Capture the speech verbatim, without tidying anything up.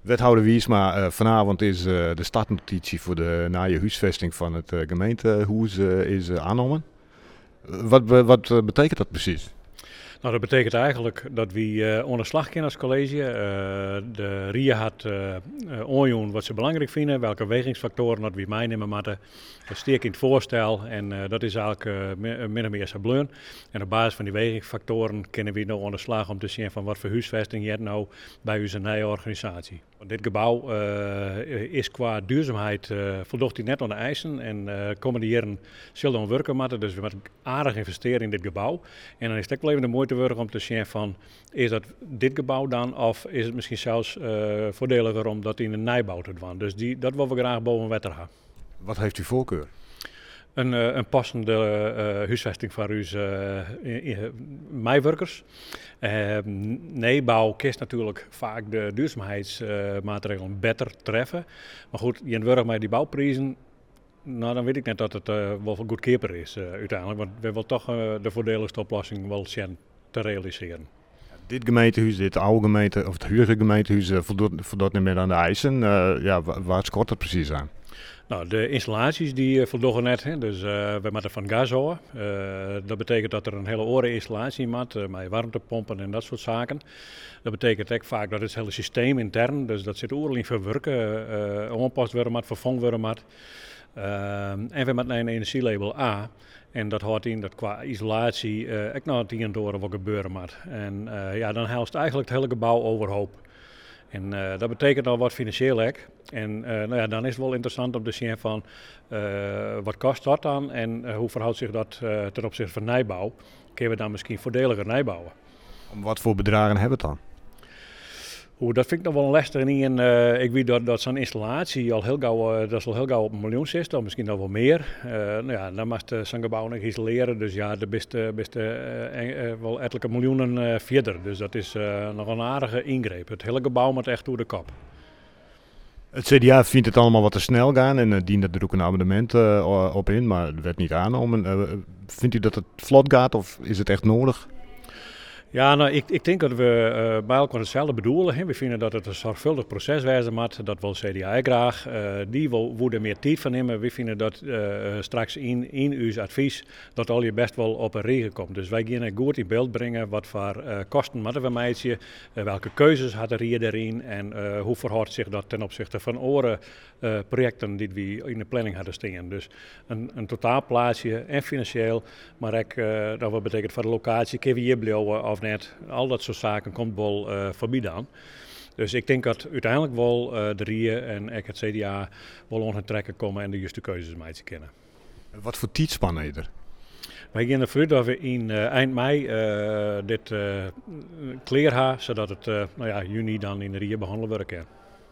Wethouder Wiersma, uh, vanavond is uh, de startnotitie voor de naaie huisvesting van het uh, gemeentehuis uh, is uh, aangenomen. Uh, wat, be, wat uh, betekent dat precies? Nou, dat betekent eigenlijk dat we uh, onder slag kunnen als college. Uh, de R I A had uh, onjoen wat ze belangrijk vinden, welke wegingsfactoren dat we meenemen moeten. Dat steek in het voorstel en uh, dat is eigenlijk uh, min of meer sableun. En op basis van die wegingsfactoren kunnen we nou onder slag om te zien van wat voor huisvesting je hebt nou bij onze nieuwe organisatie. Dit gebouw uh, is qua duurzaamheid uh, voldoet hij net aan de eisen en uh, komende jaren zullen we werken moeten. Dus we moeten aardig investeren in dit gebouw. En dan is het ook wel even de moeite waard om te zien van, is dat dit gebouw dan of is het misschien zelfs uh, voordeliger omdat in een nijbouw te doen. Dus die, dat willen we graag boven wetter hebben. Wat heeft u voorkeur? Een, uh, een passende uh, huisvesting voor uw uh, mijwerkers. Uh, Nijbouw kiest natuurlijk vaak de duurzaamheidsmaatregelen uh, beter treffen. Maar goed, je werkt met die bouwprijzen. Nou, dan weet ik net dat het uh, wel goedkoper is uh, uiteindelijk. Want we willen toch uh, de voordeligste oplossing wel zien te realiseren. Dit gemeentehuis, dit oude gemeente, of het huidige gemeentehuis, uh, voldoet, voldoet niet meer aan de eisen. Uh, ja, waar schort het precies aan? Nou, de installaties die uh, voldoen net, hè. Dus uh, we moeten van gas houden. Uh, dat betekent dat er een hele oren installatie moet, uh, met warmtepompen en dat soort zaken. Dat betekent ook vaak dat het hele systeem intern, dus dat zit oorlijk verwerken, uh, onpast worden moet, vervangen worden moet. Uh, en we moeten een energielabel A. En dat houdt in dat qua isolatie uh, ook nog tien door wat gebeuren moet. En uh, ja, dan helpt eigenlijk het hele gebouw overhoop. En uh, dat betekent al wat financieel ook. En uh, nou ja, dan is het wel interessant om te zien van uh, wat kost dat dan en uh, hoe verhoudt zich dat uh, ten opzichte van nijbouw. Kunnen we dan misschien voordeliger nijbouwen? Om wat voor bedragen hebben we het dan? Oeh, dat vind ik nog wel een lastig. En uh, ik weet dat, dat zo'n installatie al heel gauw, uh, dat al heel gauw op een miljoen zit, of misschien nog wel meer. Uh, nou ja, dan mag uh, zo'n gebouw nog isoleren. Dus ja, de beste, beste uh, uh, wel ettelijke miljoenen uh, verder. Dus dat is uh, nog een aardige ingreep. Het hele gebouw moet echt door de kop. Het C D A vindt het allemaal wat te snel gaan en uh, dient er ook een abonnement uh, op in, maar het werd niet aangenomen. Uh, vindt u dat het vlot gaat of is het echt nodig? Ja, nou, ik, ik denk dat we uh, bij elkaar hetzelfde bedoelen. Hè. We vinden dat het een zorgvuldig proces wezen moet. Dat wil C D A graag. Uh, die wil, wil er meer tijd van nemen. We vinden dat uh, straks in, in uw advies dat al je best wel op een regen komt. Dus wij gaan goed in beeld brengen wat voor uh, kosten moeten we meiden. Uh, welke keuzes had er hier erin en uh, hoe verhoudt zich dat ten opzichte van andere uh, projecten die we in de planning hadden staan. Dus een, een totaalplaatje en financieel, maar ook uh, dat wat betekent voor de locatie, kunnen we hier blijven of net. Al dat soort zaken komt wel uh, voorbij dan. Dus ik denk dat uiteindelijk wel uh, de R I A en ook het C D A wel onder trekken komen en de juiste keuzes mee te kennen. Wat voor tijdspannen is er? Wij gaan ervoor dat we in uh, eind mei uh, dit uh, klaar hebben, zodat het uh, nou ja, juni dan in de R I A behandeld wordt.